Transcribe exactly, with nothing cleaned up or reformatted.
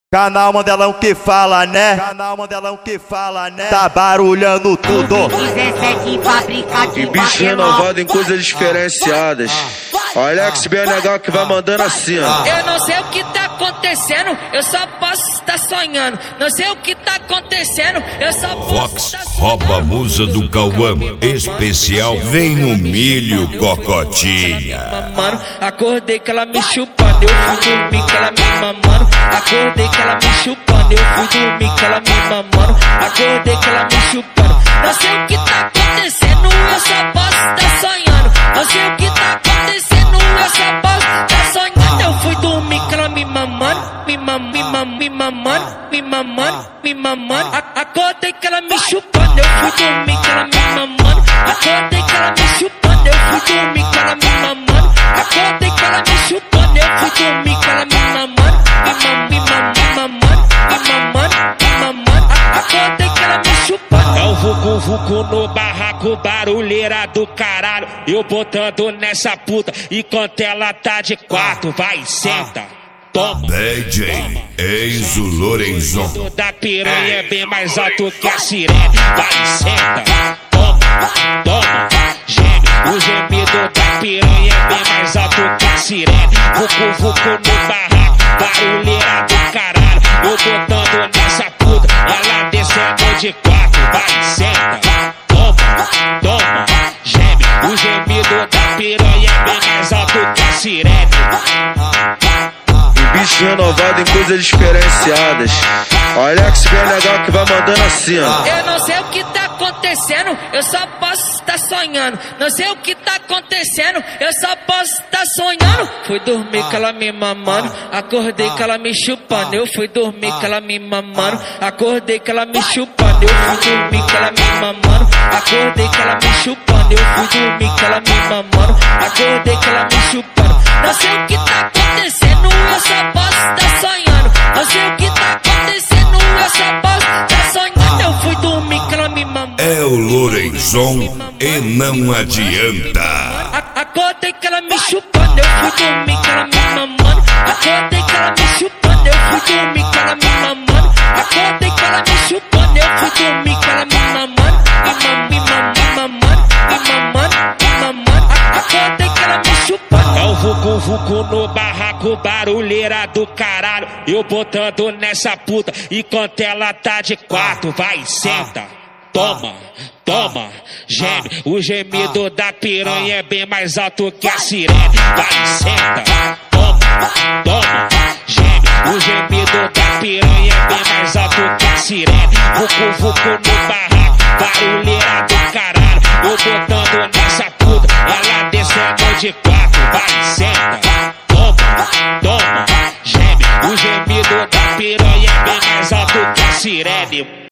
Canal Mandelão que fala, né? Canal Mandelão que fala, né? Tá barulhando tudo. dezessete fábrica de E bicho renovado em coisas diferenciadas. O Alex B N H que vai mandando assim, ó. Eu não sei o que tá acontecendo, eu só posso estar sonhando. Não sei o que tá acontecendo, eu só posso Vox estar rouba a musa do Cauã. Especial Vem no Milho Cocotinha. Mano, acordei que ela me chupando, eu fui dormir que ela me mamando. Acordei que ela me chupando, eu fui dormir que ela me mamando. Acordei que ela me chupando. Não sei o que tá acontecendo, eu só posso estar sonhando. Não sei o que tá acontecendo, eu só posso estar sonhando. Eu fui dormir que ela me mamando, me mamando, me mamando, me mamando, me mamando, me mamando. A- Acordei que ela me chupando, eu fui dormir que ela me mamando. Acordei que ela me chupando, eu fui dormir que ela me mamando. Acordei que ela me chupando, eu fui dormir que ela me mamando. Me mamando, me mamando, me mamando, me mamando. Acordei que ela me chupando. É o vucu vucu no barraco, barulheira do caralho. Eu botando nessa puta, enquanto ela tá de quarto, vai, senta. Toma. D J Enzo Lorenzon. O da piranha é bem mais alto que a sirene. Vai, senta. Toma, toma. Geme, o gemido da piranha é bem mais alto que a sirene. Vucu vucu no barraco, barulheira do caralho. Eu botando nessa puta, ela descendo de quatro. Vai, senta. Toma, toma. Geme, o gemido da piranha é bem mais alto que a sirene. Bicho renovado em coisas diferenciadas. O Alex B N H que vai mandando assim, ó. Eu não sei o que tá acontecendo, eu só posso estar sonhando. Não sei o que tá acontecendo, eu só posso estar sonhando. Fui dormir que ela me mamando, acordei que ela me chupando. Eu fui dormir que ela me mamando, acordei que ela me chupando. Eu fui dormir que ela me mamando, acordei que ela me chupando. Eu fui dormir que ela me mamando, acordei que ela me chupando. Não sei o que tá acontecendo, eu só posso estar sonhando. Não sei o que tá acontecendo, eu só posso estar sonhando. Eu fui dormir que ela me mamou. É o Lorenzon e não adianta. A- Acordei que ela me chupando, eu fui dormir que ela me mamando. Acordei que ela me chupando, eu fui dormir que ela me mamando. Acordei que ela me chupando, eu fui dormir que ela me mamando. Me mamando, me mamando, me mamando, me mamando. A- Acordei que ela me chupando. É o vucu vucu no barraco, barulheira do caralho. Eu botando nessa puta, enquanto ela tá de quarto. Vai, senta. Toma, toma, geme, o gemido da piranha é bem mais alto que a sirene. Vai, senta, toma, toma, geme, o gemido da piranha é bem mais alto que a sirene. Vucu vucu no barraco, barulheira do caralho. Eu botando nessa puta, ela descendo de quatro. Vai, senta, toma, toma.